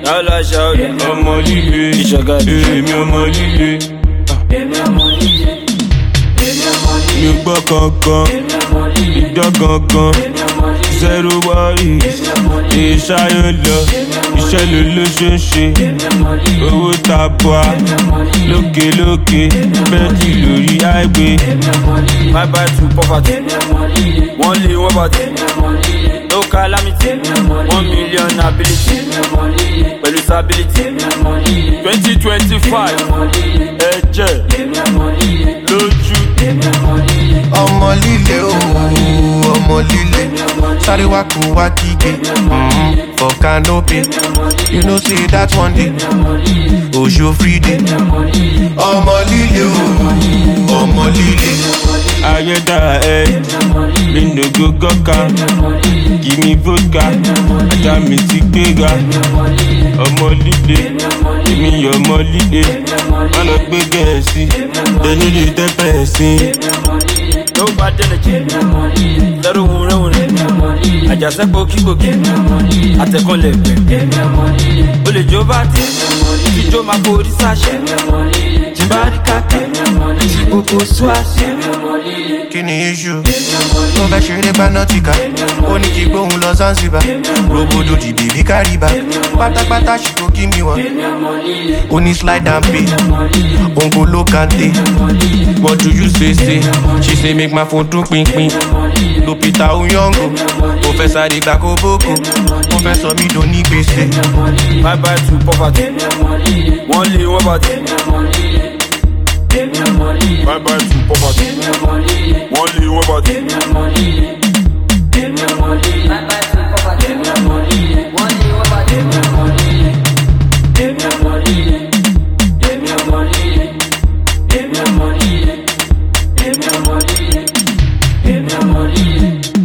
aláṣà ọ̀dà ọmọ líle ìṣàgàdì èmi ọmọ líle. Mi ò gbọ́ kankan, ìjọ kankan, zero worries, ìṣayọ̀ lọ, iṣẹ́ ló ló ṣe ń ṣe, owó tabua, lókè lókè, bẹ́ẹ̀dì lórí highway. Bye bye to poverty, wọ́n lé wọ́n bàtí, no calamity, 1 million ability, pẹ̀lú stability, 2025, ẹ̀jẹ̀ lójú. Ọmọ líle ooo, ọmọ líle, sáré wá kó wá kígbe, for canopy, you know say that one day, Oṣó free day. Ọmọ líle ooo, ọmọ líle. Ayédà mi no go gọ́ka, give me vodka, ajá mi ti gbéga. Ọmọ líle, èmi ọmọ líle, má lọ gbé gẹ̀ẹ́sì, ẹni lè tẹ́pẹ̀ sí. Ló bá dẹ́lẹ̀ jẹ́, lẹ́rù wúrẹ́wúrẹ́, àjàsẹ́pọ̀ kíkòkí, àtẹ̀kọ́lẹ̀ pẹ̀. O lè jó bá tẹ̀, ìjó máa forí sáṣẹ́, jìbárí kàkẹ́, tí gbogbo swaṣẹ́. Kí ni issue? Tó fẹ́ ṣeré Banatika, ó ní kí gbóhùn lọ Zanzibar. Robodo di baby carry back, pátápátá she go give me one. Ó ní slide and pay, Ongolo Kante. What do you say? She say make my phone dún pínpín. Lupita Oyongo, ó fẹ́ sáré gbà kóbókó, ó fẹ́ sọ mí dò ní gbèsè. Bye bye to poverty, wọ́n lé wọ́n bàtí. Bye bye to poverty, wọ́n lé wọ́n bàtí. Give me money.